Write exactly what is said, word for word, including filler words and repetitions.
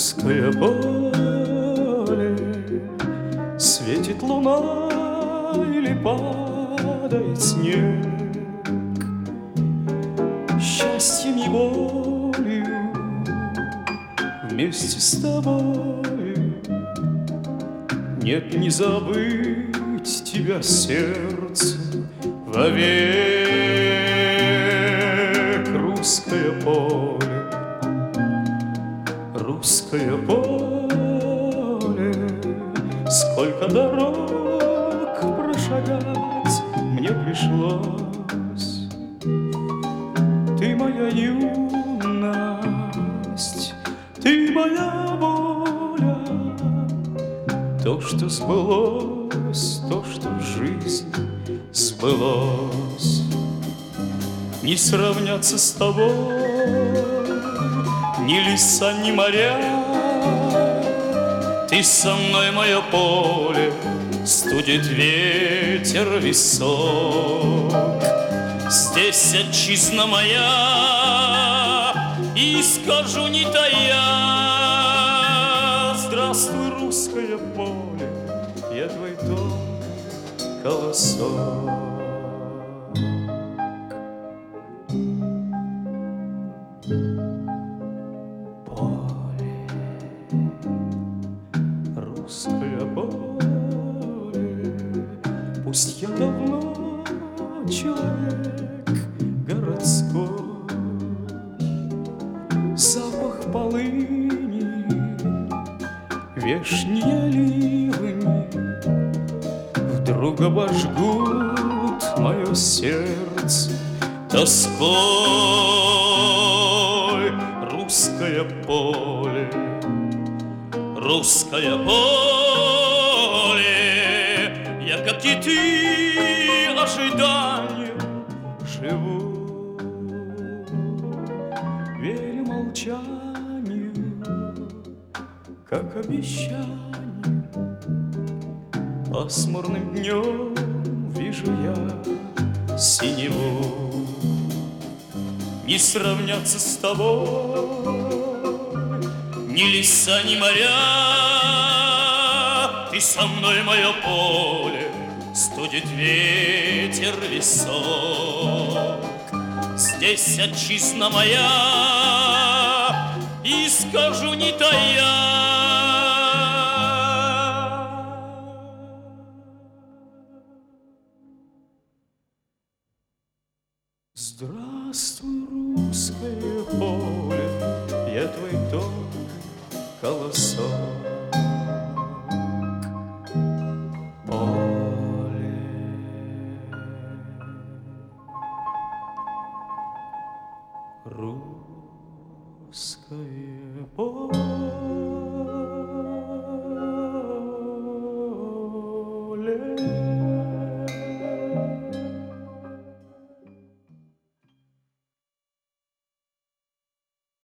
русское поле, светит луна или падает снег. Счастьем и болью вместе с тобой нет не забыть тебя, сердце, вовек. Русское поле, русское поле, сколько дорог прошагать мне пришлось. Ты моя юность, ты моя воля, то, что сбылось, то, что в жизни сбылось. Не сравняться с тобой ни леса, ни моря. Ты со мной, мое поле, студит ветер висок. Здесь отчизна моя, и скажу не тая: здравствуй, русское поле, я твой тонкий колосок. Поле, русское поле, пусть я давно человек городской, запах полыни, вешни оливами вдруг обожгут мое сердце тоской. Русское поле, русское поле, я, как и ты, ожиданием живу. Верю молчанию, как обещанию. Пасмурным днем вижу я синеву. Не сравняться с тобой ни леса, ни моря. Ты со мной, мое поле, студит ветер висок. Здесь отчизна моя, и скажу не тая: здравствуй, русское поле, я твой тонкий колосок. Поле, русское